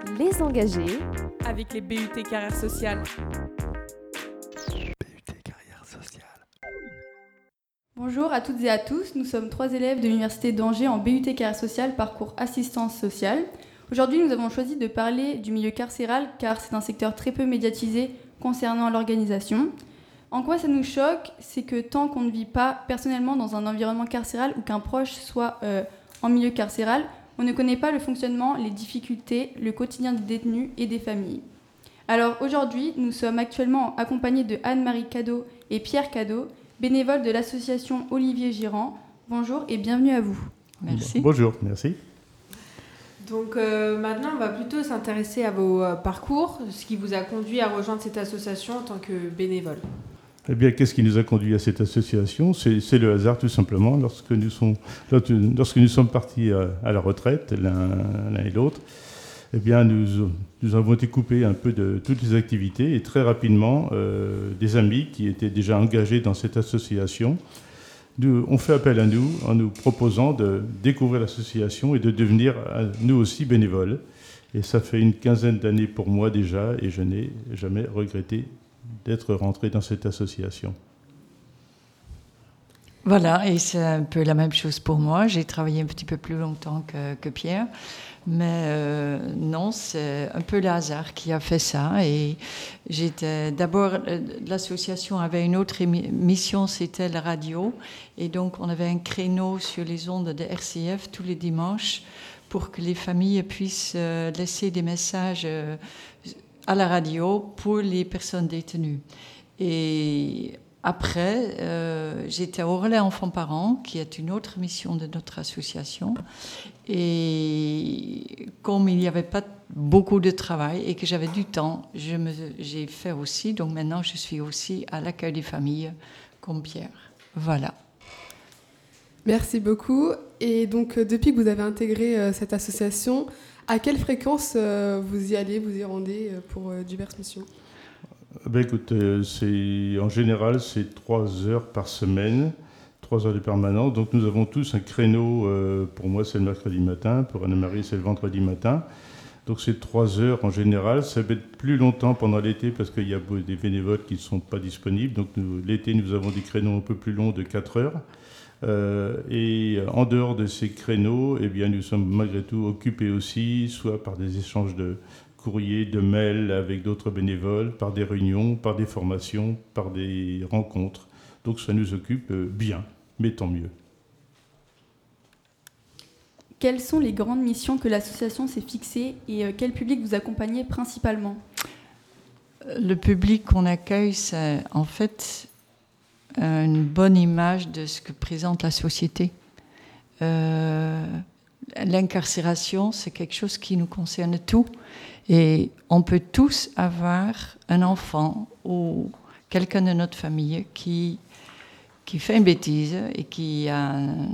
Les engagés avec les BUT Carrière Sociale. BUT Carrière Sociale. Bonjour à toutes et à tous, nous sommes 3 élèves de l'Université d'Angers en BUT Carrière Sociale, parcours assistance sociale. Aujourd'hui, nous avons choisi de parler du milieu carcéral car c'est un secteur très peu médiatisé concernant l'organisation. En quoi ça nous choque, c'est que tant qu'on ne vit pas personnellement dans un environnement carcéral ou qu'un proche soit en milieu carcéral, on ne connaît pas le fonctionnement, les difficultés, le quotidien des détenus et des familles. Alors aujourd'hui, nous sommes actuellement accompagnés de Anne-Marie Cadeau et Pierre Cadeau, bénévoles de l'association Olivier Girand. Bonjour et bienvenue à vous. Merci. Bonjour, merci. Donc maintenant, on va plutôt s'intéresser à vos parcours, ce qui vous a conduit à rejoindre cette association en tant que bénévole. Eh bien, qu'est-ce qui nous a conduit à cette association ? C'est le hasard, tout simplement. Lorsque nous sommes partis à la retraite, l'un et l'autre, eh bien, nous avons été coupés un peu de toutes les activités et très rapidement, des amis qui étaient déjà engagés dans cette association ont fait appel à nous en nous proposant de découvrir l'association et de devenir nous aussi bénévoles. Et ça fait une quinzaine d'années pour moi déjà et je n'ai jamais regretté d'être rentré dans cette association. Voilà, et c'est un peu la même chose pour moi. J'ai travaillé un petit peu plus longtemps que Pierre, mais non, c'est un peu le hasard qui a fait ça. Et d'abord, l'association avait une autre mission, c'était la radio. Et donc, on avait un créneau sur les ondes de RCF tous les dimanches pour que les familles puissent laisser des messages à la radio pour les personnes détenues. Et après, j'étais au Relais Enfants-Parents, qui est une autre mission de notre association. Et comme il n'y avait pas beaucoup de travail et que j'avais du temps, j'ai fait aussi. Donc maintenant, je suis aussi à l'accueil des familles, comme Pierre. Voilà. Merci beaucoup. Et donc, depuis que vous avez intégré cette association, à quelle fréquence vous y allez, vous y rendez pour diverses missions ? Ben écoute, en général, c'est 3 heures par semaine, 3 heures de permanence. Donc nous avons tous un créneau, pour moi c'est le mercredi matin, pour Anne-Marie c'est le vendredi matin. Donc c'est 3 heures en général. Ça peut être plus longtemps pendant l'été parce qu'il y a des bénévoles qui ne sont pas disponibles. Donc l'été, nous avons des créneaux un peu plus longs de 4 heures. Et en dehors de ces créneaux, eh bien, nous sommes malgré tout occupés aussi, soit par des échanges de courriers, de mails avec d'autres bénévoles, par des réunions, par des formations, par des rencontres. Donc ça nous occupe bien, mais tant mieux. Quelles sont les grandes missions que l'association s'est fixées et quel public vous accompagnez principalement ? Le public qu'on accueille, c'est en fait une bonne image de ce que présente la société. L'incarcération, c'est quelque chose qui nous concerne tous. Et on peut tous avoir un enfant ou quelqu'un de notre famille qui fait une bêtise et qui a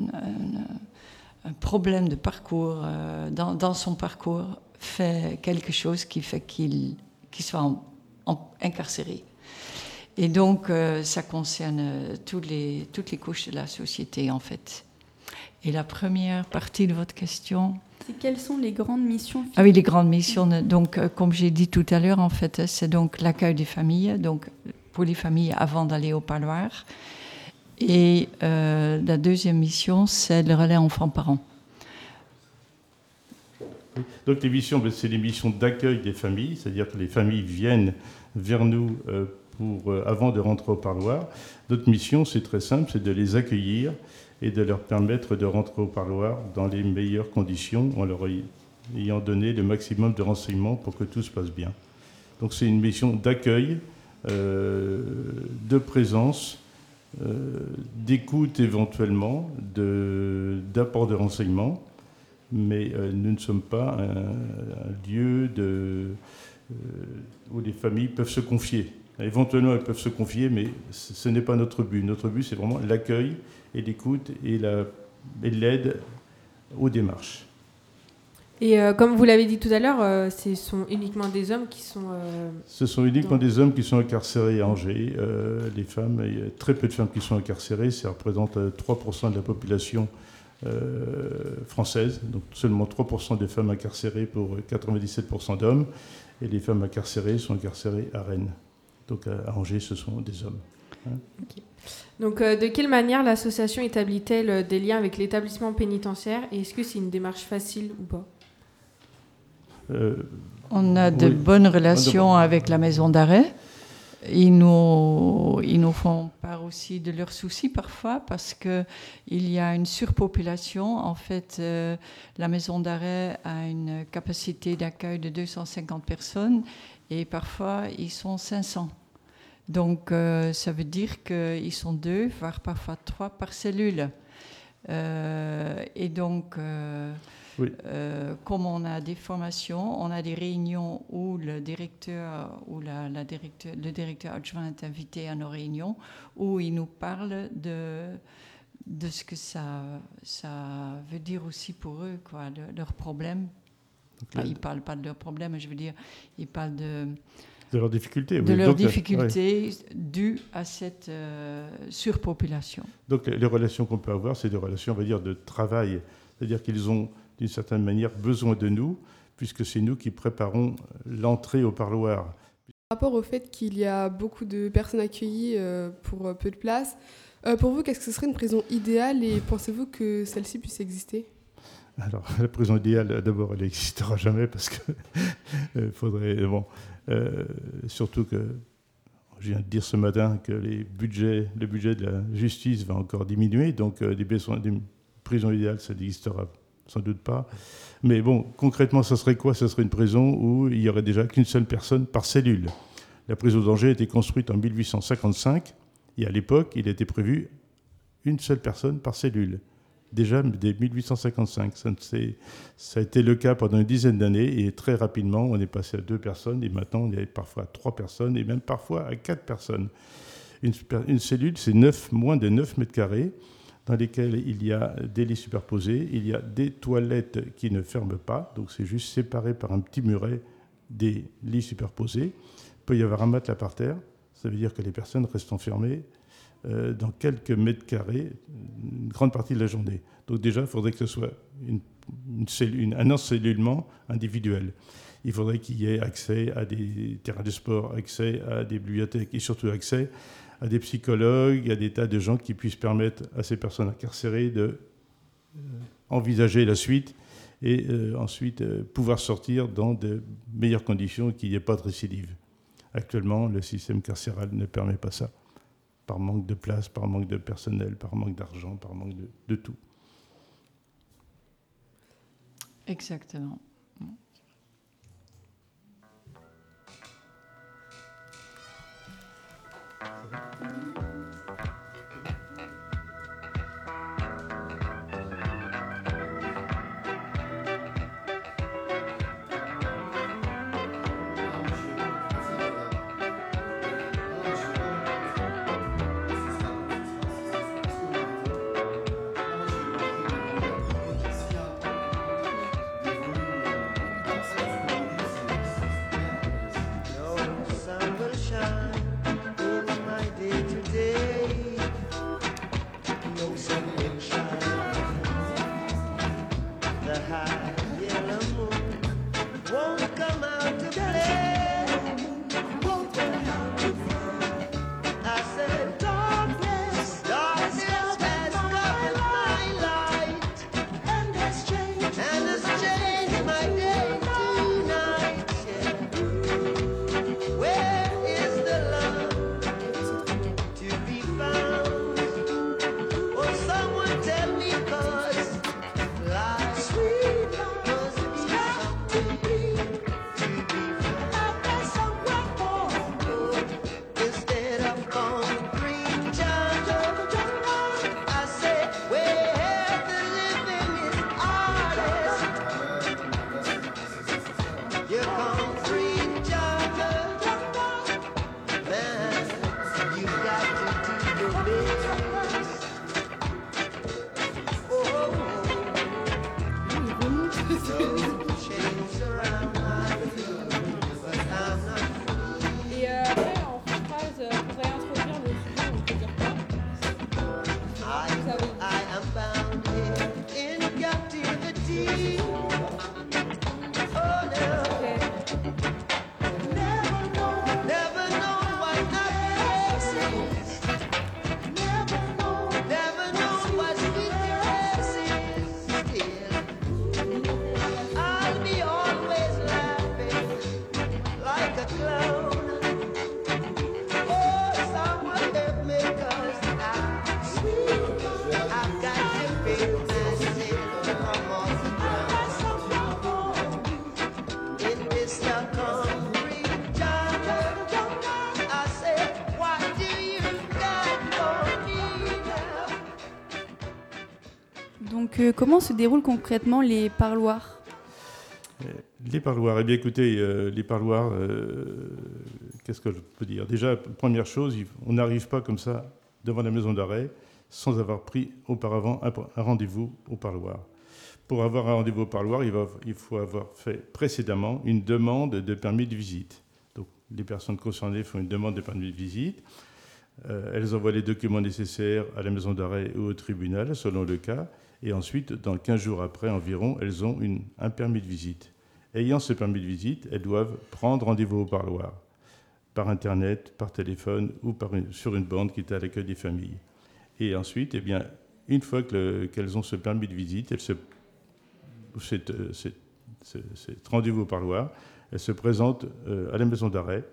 un problème de parcours, dans son parcours, fait quelque chose qui fait qu'il soit incarcéré. Et donc, ça concerne toutes les couches de la société, en fait. Et la première partie de votre question... C'est quelles sont les grandes missions ? Ah oui, les grandes missions. Donc, comme j'ai dit tout à l'heure, en fait, c'est donc l'accueil des familles, donc pour les familles avant d'aller au parloir. Et la deuxième mission, c'est le relais enfants-parents. Donc les missions, c'est des missions d'accueil des familles, c'est-à-dire que les familles viennent vers nous avant de rentrer au parloir. Notre mission, c'est très simple, c'est de les accueillir et de leur permettre de rentrer au parloir dans les meilleures conditions, en leur ayant donné le maximum de renseignements pour que tout se passe bien. Donc c'est une mission d'accueil, de présence, d'écoute éventuellement, d'apport de renseignements, mais nous ne sommes pas un lieu où les familles peuvent se confier. Éventuellement, elles peuvent se confier, mais ce n'est pas notre but. Notre but, c'est vraiment l'accueil et l'écoute et l'aide aux démarches. Et comme vous l'avez dit tout à l'heure, ce sont uniquement des hommes qui sont... Ce sont uniquement des hommes qui sont incarcérés à Angers. Les femmes, il y a très peu de femmes qui sont incarcérées. Ça représente 3% de la population française. Donc seulement 3% des femmes incarcérées pour 97% d'hommes. Et les femmes incarcérées sont incarcérées à Rennes. Donc à Angers, ce sont des hommes. Okay. Donc de quelle manière l'association établit-elle des liens avec l'établissement pénitentiaire et est-ce que c'est une démarche facile ou pas ? On a de bonnes relations avec la maison d'arrêt. Ils nous font part aussi de leurs soucis parfois parce qu'il y a une surpopulation. En fait, la maison d'arrêt a une capacité d'accueil de 250 personnes et parfois ils sont 500. Donc ça veut dire qu'ils sont 2, voire parfois 3 par cellule. Et donc... Oui. Comme on a des formations, on a des réunions où le directeur ou le directeur adjoint est invité à nos réunions, où il nous parle de ce que ça veut dire aussi pour eux, quoi, leurs problèmes. Enfin, ils ne parlent pas de leurs problèmes, je veux dire, ils parlent de leurs difficultés. De leurs difficultés dues à cette surpopulation. Donc les relations qu'on peut avoir, c'est des relations, on va dire, de travail. C'est-à-dire qu'ils ont d'une certaine manière besoin de nous, puisque c'est nous qui préparons l'entrée au parloir. Par rapport au fait qu'il y a beaucoup de personnes accueillies pour peu de place, pour vous, qu'est-ce que ce serait une prison idéale et pensez-vous que celle-ci puisse exister ? Alors, la prison idéale, d'abord, elle n'existera jamais parce que faudrait... Bon, surtout que je viens de dire ce matin que le budget de la justice va encore diminuer, donc des prisons idéales, ça n'existera sans doute pas. Mais bon, concrètement, ça serait quoi ? Ça serait une prison où il n'y aurait déjà qu'une seule personne par cellule. La prison d'Angers a été construite en 1855 et à l'époque, il était prévu une seule personne par cellule. Déjà dès 1855. Ça a été le cas pendant une dizaine d'années et très rapidement, on est passé à 2 personnes et maintenant, on est parfois à 3 personnes et même parfois à 4 personnes. Une cellule, c'est moins de 9 mètres carrés, dans lesquels il y a des lits superposés, il y a des toilettes qui ne ferment pas, donc c'est juste séparé par un petit muret des lits superposés. Il peut y avoir un matelas par terre, ça veut dire que les personnes restent enfermées dans quelques mètres carrés une grande partie de la journée. Donc déjà, il faudrait que ce soit un encellulement individuel. Il faudrait qu'il y ait accès à des terrains de sport, accès à des bibliothèques et surtout accès à des psychologues, à des tas de gens qui puissent permettre à ces personnes incarcérées d'envisager la suite et ensuite pouvoir sortir dans de meilleures conditions et qu'il n'y ait pas de récidive. Actuellement, le système carcéral ne permet pas ça, par manque de place, par manque de personnel, par manque d'argent, par manque de tout. Exactement. Donc, comment se déroulent concrètement les parloirs ? Les parloirs, eh bien écoutez, les parloirs, qu'est-ce que je peux dire ? Déjà, première chose, on n'arrive pas comme ça devant la maison d'arrêt sans avoir pris auparavant un rendez-vous au parloir. Pour avoir un rendez-vous au parloir, il faut avoir fait précédemment une demande de permis de visite. Donc, les personnes concernées font une demande de permis de visite. Elles envoient les documents nécessaires à la maison d'arrêt ou au tribunal, selon le cas. Et ensuite, dans 15 jours après environ, elles ont un permis de visite. Ayant ce permis de visite, elles doivent prendre rendez-vous au parloir, par Internet, par téléphone ou sur une borne qui est à l'accueil des familles. Et ensuite, eh bien, une fois qu'elles ont ce permis de visite, cet rendez-vous au parloir, elles se présentent à la maison d'arrêt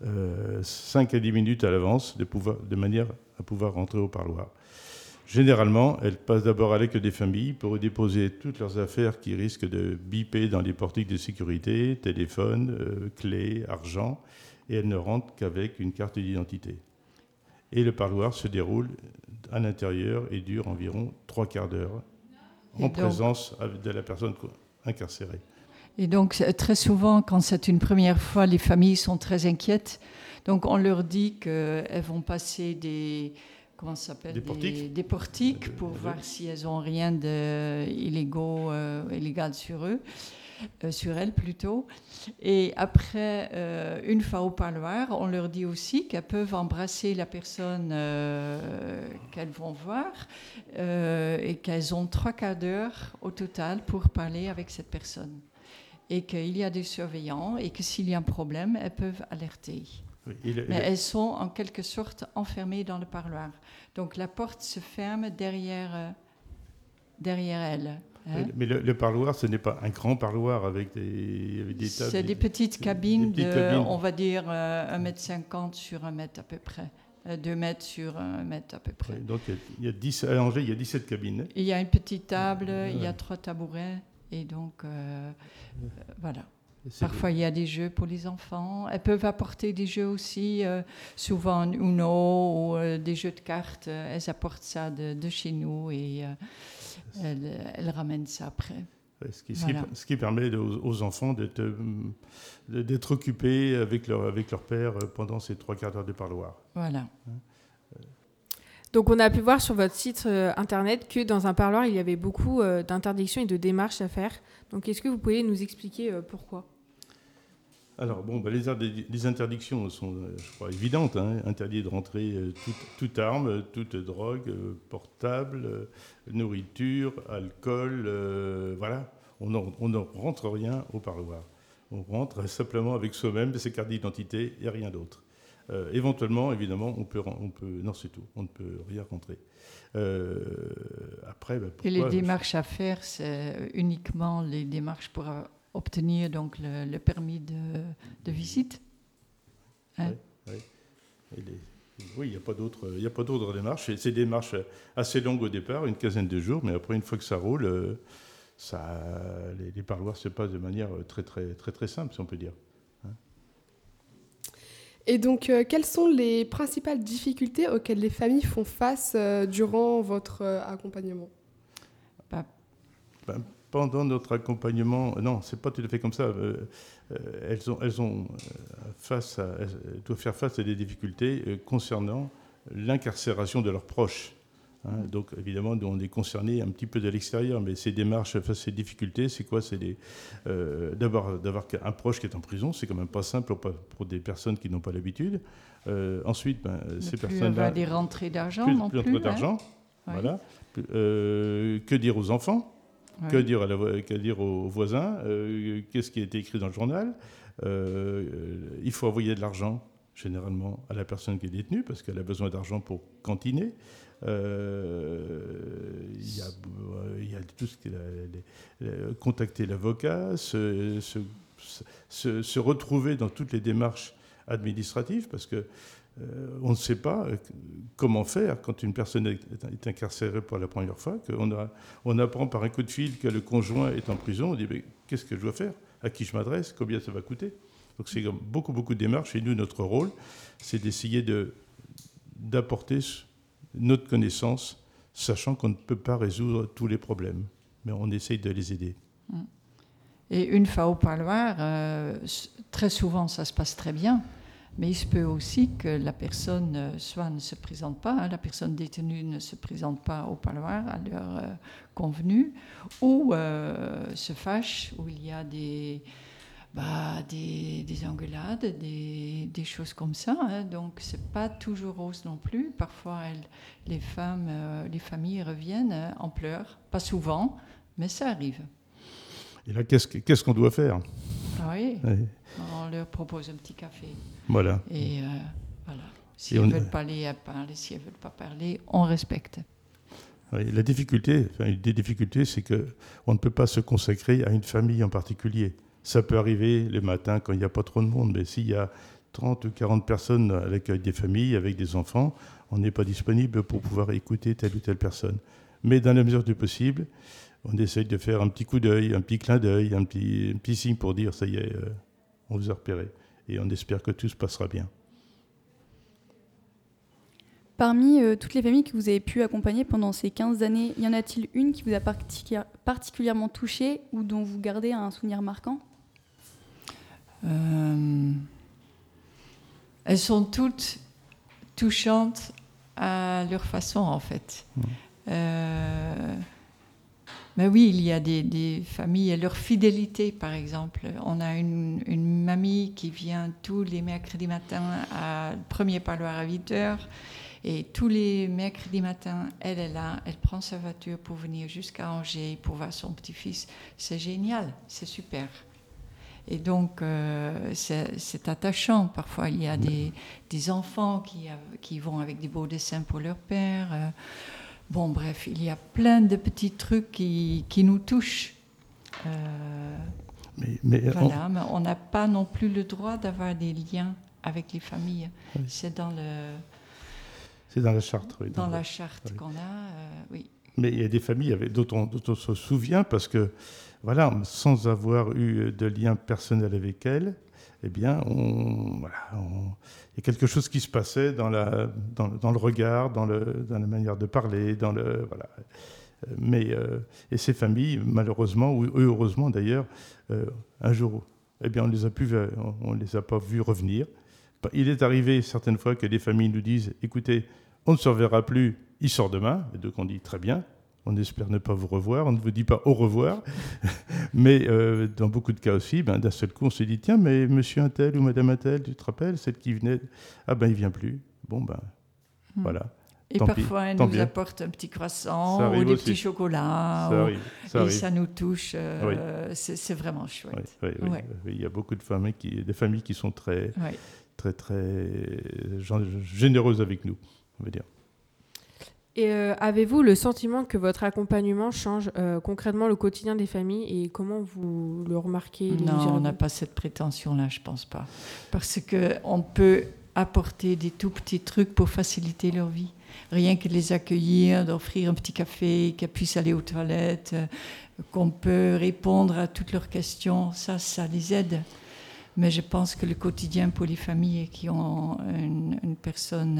5 à 10 minutes à l'avance, de manière à pouvoir rentrer au parloir. Généralement, elles passent d'abord à l'accueil des familles pour déposer toutes leurs affaires qui risquent de biper dans les portiques de sécurité, téléphone, clés, argent, et elles ne rentrent qu'avec une carte d'identité. Et le parloir se déroule à l'intérieur et dure environ 3/4 d'heure en présence de la personne incarcérée. Et donc, très souvent, quand c'est une première fois, les familles sont très inquiètes. Donc, on leur dit qu'elles vont passer des portiques pour voir si elles n'ont rien d'illégal sur elles plutôt. Et après, une fois au parloir, on leur dit aussi qu'elles peuvent embrasser la personne qu'elles vont voir et qu'elles ont 3/4 d'heure au total pour parler avec cette personne. Et qu'il y a des surveillants et que s'il y a un problème, elles peuvent alerter. Mais elles sont en quelque sorte enfermées dans le parloir. Donc la porte se ferme derrière elles. Hein? Mais le parloir, ce n'est pas un grand parloir avec des tables. C'est des petites cabines on va dire 1,50 m sur 1 mètre à peu près. 2 mètres sur 1 mètre à peu près. Oui, donc à Angers, il y a 17 cabines. Il y a une petite table, il y a 3 tabourets. Et donc, voilà. Parfois, il y a des jeux pour les enfants. Elles peuvent apporter des jeux aussi, souvent Uno ou des jeux de cartes. Elles apportent ça de chez nous et elles ramènent ça après. Ce qui permet aux enfants d'être occupés avec leur père pendant ces 3/4 d'heure de parloir. Voilà. Donc on a pu voir sur votre site internet que dans un parloir, il y avait beaucoup d'interdictions et de démarches à faire. Donc est-ce que vous pouvez nous expliquer pourquoi ? Alors, les interdictions sont, je crois, évidentes. Hein. Interdit de rentrer toute arme, toute drogue, portable, nourriture, alcool, voilà. On ne rentre rien au parloir. On rentre simplement avec soi-même, ses cartes d'identité et rien d'autre. Éventuellement, évidemment, on peut. Non, c'est tout. On ne peut rien rentrer. Après, et les démarches à faire, c'est uniquement les démarches pour obtenir donc le permis de visite. Hein? Oui, il n'y a pas d'autres démarches. C'est des démarches assez longues au départ, une quinzaine de jours, mais après, une fois que ça roule, les parloirs se passent de manière très, très, très, très simple, si on peut dire. Et donc, quelles sont les principales difficultés auxquelles les familles font face durant votre accompagnement ? Pendant notre accompagnement, non, c'est pas tout à fait comme ça. Elles doivent faire face à des difficultés concernant l'incarcération de leurs proches. Hein, donc, évidemment, nous, on est concernés un petit peu de l'extérieur, mais ces démarches, ces difficultés, c'est quoi ? C'est d'avoir un proche qui est en prison, c'est quand même pas simple pour des personnes qui n'ont pas l'habitude. Ensuite, ces personnes-là... avoir des rentrées d'argent non plus. Plus d'argent, hein. voilà. Que dire aux enfants ? Ouais. Que dire aux voisins, qu'est-ce qui a été écrit dans le journal. Il faut envoyer de l'argent, généralement, à la personne qui est détenue, parce qu'elle a besoin d'argent pour cantiner. Il y a tout ce qui est contacter l'avocat, se retrouver dans toutes les démarches administratives, parce que on ne sait pas comment faire quand une personne est incarcérée pour la première fois, on apprend par un coup de fil que le conjoint est en prison, on dit mais qu'est-ce que je dois faire, à qui je m'adresse, combien ça va coûter. Donc c'est beaucoup de démarches, et nous, notre rôle, c'est d'essayer d'apporter notre connaissance, sachant qu'on ne peut pas résoudre tous les problèmes, mais on essaye de les aider. Et une fois au parloir, très souvent ça se passe très bien, mais il se peut aussi que la personne soit ne se présente pas, la personne détenue ne se présente pas au parloir à l'heure convenue, ou se fâche, où il y a des engueulades, des choses comme ça. Donc, c'est pas toujours rose non plus. Parfois, les familles reviennent en pleurs. Pas souvent, mais ça arrive. Et là, qu'est-ce qu'on doit faire ? Oui. Oui. On leur propose un petit café. Voilà. Et voilà. Si elles veulent parler, elles parlent. Si elles veulent pas parler, on respecte. Oui, une des difficultés, c'est qu'on ne peut pas se consacrer à une famille en particulier. Ça peut arriver le matin quand il n'y a pas trop de monde, mais s'il y a 30 ou 40 personnes à l'accueil des familles avec des enfants, on n'est pas disponible pour pouvoir écouter telle ou telle personne. Mais dans la mesure du possible, on essaye de faire un petit coup d'œil, un petit clin d'œil, un petit signe pour dire ça y est, on vous a repéré. Et on espère que tout se passera bien. Parmi toutes les familles que vous avez pu accompagner pendant ces 15 années, y en a-t-il une qui vous a particulièrement touché ou dont vous gardez un souvenir marquant ? Elles sont toutes touchantes à leur façon, en fait. Mais oui, il y a des familles et leur fidélité, par exemple. On a une mamie qui vient tous les mercredis matins à le premier parloir à 8h. Et tous les mercredis matins, elle est là, elle prend sa voiture pour venir jusqu'à Angers pour voir son petit-fils. C'est génial, c'est super. Et donc, c'est attachant. Parfois, il y a des enfants qui vont avec des beaux dessins pour leur père. Bon, bref, il y a plein de petits trucs qui nous touchent. Mais on n'a pas non plus le droit d'avoir des liens avec les familles. Oui. C'est dans la charte. Oui, dans la charte qu'on a, oui. Mais il y a des familles dont on se souvient parce que, voilà, sans avoir eu de lien personnel avec elles, eh bien, il y a quelque chose qui se passait dans le regard, dans la manière de parler, voilà. Et ces familles, malheureusement, ou heureusement d'ailleurs, un jour, eh bien, on les a pas vus revenir. Il est arrivé certaines fois que des familles nous disent « Écoutez, on ne se reverra plus, il sort demain ». Et donc on dit « Très bien, on espère ne pas vous revoir, on ne vous dit pas au revoir ». Mais dans beaucoup de cas aussi, d'un seul coup, on se dit « Tiens, mais monsieur un tel ou madame un tel, tu te rappelles, celle qui venait, ah ben il ne vient plus ». Bon voilà. Et parfois, elle nous apporte un petit croissant ou des petits chocolats. Ça nous touche. C'est vraiment chouette. Oui. Il y a beaucoup de familles qui sont très généreuses avec nous, on va dire. Et avez-vous le sentiment que votre accompagnement change concrètement le quotidien des familles et comment vous le remarquez ? Non, on n'a pas cette prétention-là, je ne pense pas. Parce qu'on peut apporter des tout petits trucs pour faciliter leur vie. Rien que les accueillir, d'offrir un petit café, qu'elles puissent aller aux toilettes, qu'on peut répondre à toutes leurs questions, ça les aide. Mais je pense que le quotidien pour les familles qui ont une personne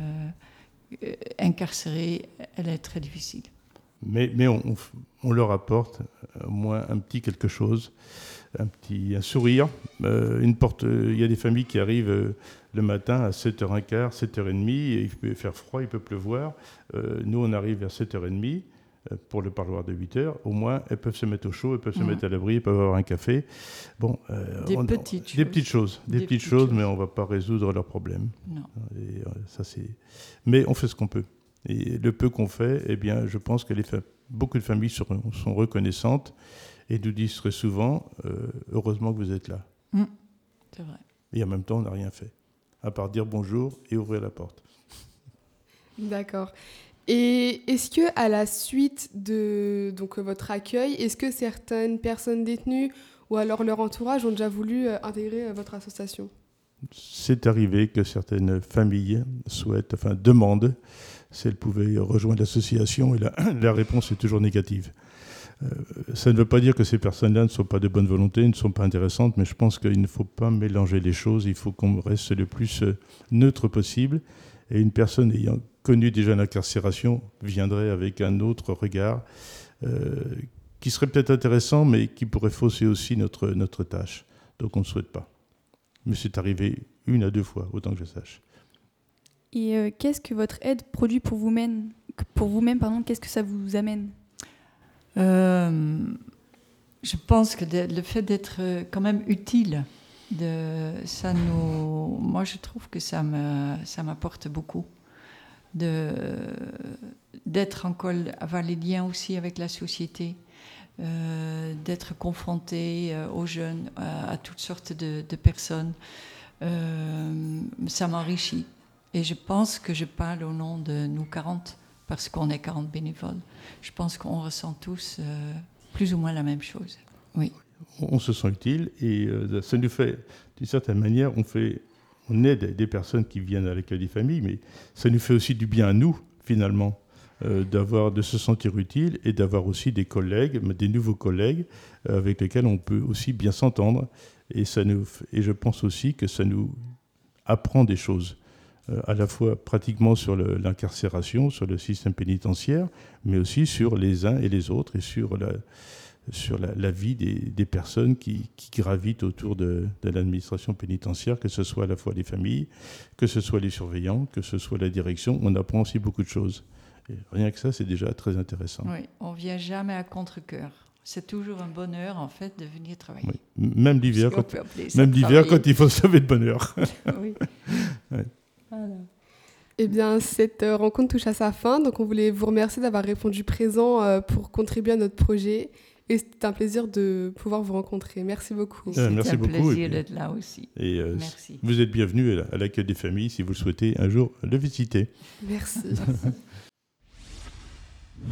incarcérée, elle est très difficile. Mais on leur apporte au moins un petit quelque chose, un sourire, une porte. Il y a des familles qui arrivent le matin à 7h15, 7h30, et il peut faire froid, il peut pleuvoir. Nous, on arrive vers 7h30 pour le parloir de 8h. Au moins, elles peuvent se mettre au chaud, elles peuvent se mettre à l'abri, elles peuvent avoir un café. Bon, des petites choses, mais on ne va pas résoudre leurs problèmes. Non. Mais on fait ce qu'on peut. Et le peu qu'on fait, eh bien, je pense que beaucoup de familles sont reconnaissantes et nous disent très souvent heureusement que vous êtes là. C'est vrai. Et en même temps, on n'a rien fait, à part dire bonjour et ouvrir la porte. D'accord. Et est-ce que à la suite de votre accueil, est-ce que certaines personnes détenues ou alors leur entourage ont déjà voulu intégrer votre association ? C'est arrivé que certaines familles demandent si elles pouvaient rejoindre l'association et la réponse est toujours négative. Ça ne veut pas dire que ces personnes-là ne sont pas de bonne volonté, ne sont pas intéressantes, mais je pense qu'il ne faut pas mélanger les choses, il faut qu'on reste le plus neutre possible. Et une personne ayant connu déjà l'incarcération viendrait avec un autre regard qui serait peut-être intéressant, mais qui pourrait fausser aussi notre tâche. Donc on ne souhaite pas. Mais c'est arrivé 1 à 2 fois, autant que je sache. Et qu'est-ce que votre aide produit pour vous-même, qu'est-ce que ça vous amène ? Je pense que le fait d'être quand même utile, moi je trouve que ça m'apporte beaucoup. D'être avoir les liens aussi avec la société, d'être confronté aux jeunes, à toutes sortes de personnes. Ça m'enrichit. Et je pense que je parle au nom de nous 40, parce qu'on est 40 bénévoles. Je pense qu'on ressent tous plus ou moins la même chose. Oui. On se sent utile et ça nous fait, d'une certaine manière, on aide des personnes qui viennent à l'accueil des familles, mais ça nous fait aussi du bien à nous, finalement, de se sentir utile et d'avoir aussi des collègues, des nouveaux collègues avec lesquels on peut aussi bien s'entendre. Et je pense aussi que ça nous apprend des choses, à la fois pratiquement sur l'incarcération, sur le système pénitentiaire, mais aussi sur les uns et les autres et sur la vie des personnes qui gravitent autour de l'administration pénitentiaire, que ce soit à la fois les familles, que ce soit les surveillants, que ce soit la direction. On apprend aussi beaucoup de choses. Et rien que ça, c'est déjà très intéressant. Oui, on ne vient jamais à contre-cœur. C'est toujours un bonheur, en fait, de venir travailler. Oui. Même l'hiver, quand il faut se lever de bonne heure. Oui. Ouais. Voilà. Eh bien, cette rencontre touche à sa fin, donc on voulait vous remercier d'avoir répondu présent pour contribuer à notre projet. Et c'était un plaisir de pouvoir vous rencontrer. Merci beaucoup. Merci beaucoup. C'est un plaisir d'être là aussi. Et merci. Vous êtes bienvenue à l'accueil des familles si vous le souhaitez un jour le visiter. Merci.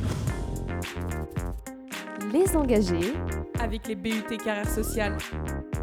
Les engagés avec les BUT Carrière Sociale.